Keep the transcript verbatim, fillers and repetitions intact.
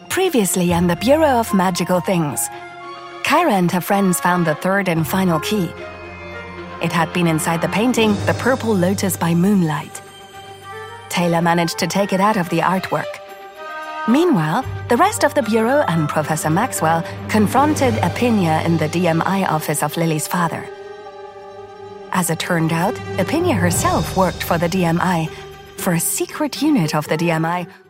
Previously on the Bureau of Magical Things, Kyra and her friends found the third and final key. It had been inside the painting, The Purple Lotus by Moonlight. Taylor managed to take it out of the artwork. Meanwhile, the rest of the Bureau and Professor Maxwell confronted Epinia in the D M I office of Lily's father. As it turned out, Epinia herself worked for the D M I, for a secret unit of the D M I